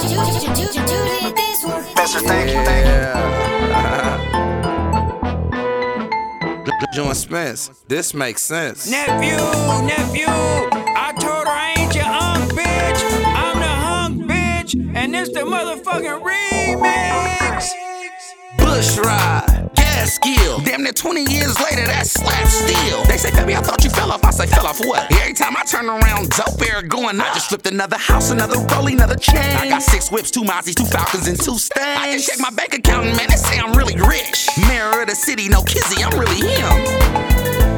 Spencer, thank you. Join Spence, this makes sense. Nephew, I told her I ain't your bitch. I'm the hunk bitch, and this the motherfucking remix. Bush ride, gas skill. Damn near 20 years later, that slap still. They say, baby, I thought you fell off. I say, fell off what? Every time I turn around, dope air going. I just flipped another house, another rollie, another chain. I got 6 whips, 2 Mazzies, 2 Falcons, and 2 Stangs. I can check my bank account, and man, they say I'm really rich. Mayor of the city, no kizzy, I'm really him.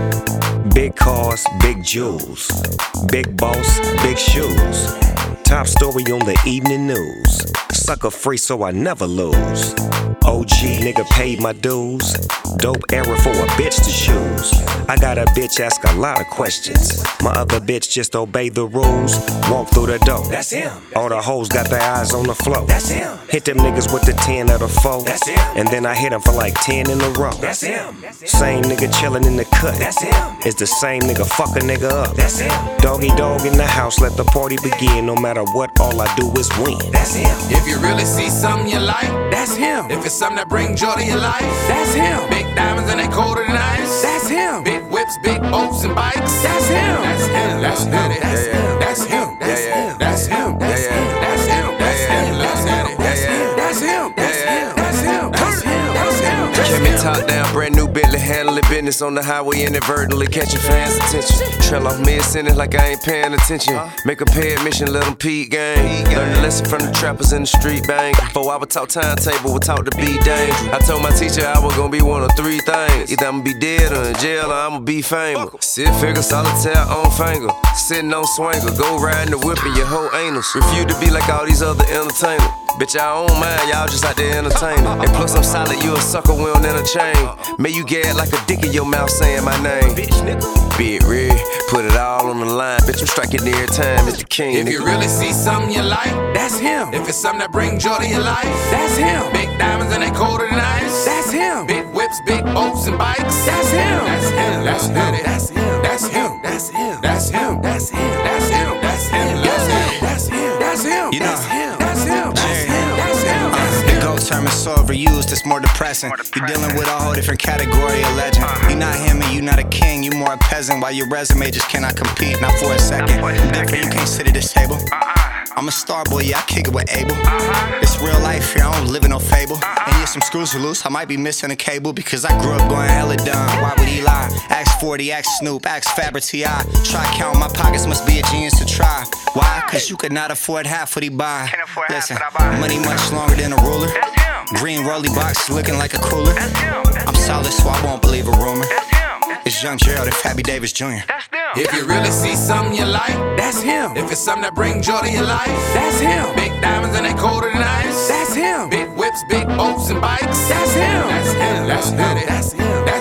Big cars, big jewels. Big boss, big shoes. Top story on the evening news. Sucker free so I never lose. OG nigga paid my dues. Dope era for a bitch to choose. I got a bitch ask a lot of questions. My other bitch just obey the rules. Walk through the door. That's him. All the hoes got their eyes on the flow. That's him. Hit them niggas with the 10 of the 4. That's him. And then I hit them for like 10 in a row. That's him. Same nigga chillin' in the cut. That's him. It's the same nigga fuck a nigga up. That's him. Doggy dog in the house, let the party begin. No matter what, all I do is win. That's him. If you really see something you like, That's him. if it's something that brings joy to your life, That's him. big diamonds and they colder than ice. That's him. Big whips, big boats and bikes. That's him. That's him. That's him. That's him. That's him. That's him. That's him. That's him. That's him. That's him. That's him. That's him. That's him. That's him. That's him. That's him. That's him. Came in top down, brand new Bentley, handling business on the highway, inadvertently catching fans' attention. Trail off mid-sentence like I ain't paying attention. Make a pay admission, let them peep game. Learn a lesson from the trappers in the street bang. Before I would talk timetable, would talk to be dangerous. I told my teacher I was gonna be one of 3 things. Either I'ma be dead or in jail or I'ma be famous. Sit figure, solitaire on finger. Sitting on swanger, go riding the whip in your whole anus. Refuse to be like all these other entertainers. Bitch, I don't mind, y'all just out there entertaining. And plus I'm solid, you a sucker, we don't entertain. May you get like a dick in your mouth saying my name. Bitch, nigga. Big red, put it all on the line. Bitch, I'm striking every time, it's the king. If you really see something you like, That's him. if it's something that brings joy to your life, That's him. big diamonds and they colder than ice. That's him. Big whips, big boats and bikes. That's him. That's him. That's him. That's him. That's him. That's him. That's him. That's him. That's him. That's him. That's him. That's him. That's him. You know, That's him. That's him. That's him. That's him. The GOAT term is so overused, it's more depressing. You dealing with a whole different category of legend. You not him and you not a king, you more a peasant. While your resume just cannot compete, not for a second. I'm different, you can't sit at this table. I'm a star boy, yeah, I kick it with Abel. It's real life here, I don't live in no fable. And yeah, some screws are loose, I might be missing a cable. Because I grew up going hella dumb, why would he lie? Ask 40, ask Snoop, ask Fabra T.I. Try count my pockets, must be a genius to try. Why? Cause you could not afford half what he buy. Listen, money much longer than a ruler. Green rolly box looking like a cooler. I'm solid so I won't believe a rumor. It's Young Gerald and Fabby Davis Jr. If you really see something you like, That's him. if it's something that brings joy to your life, That's him. big diamonds and they colder than ice. That's him. Big whips, big boats and bikes. That's him. That's him. That's him. That's him.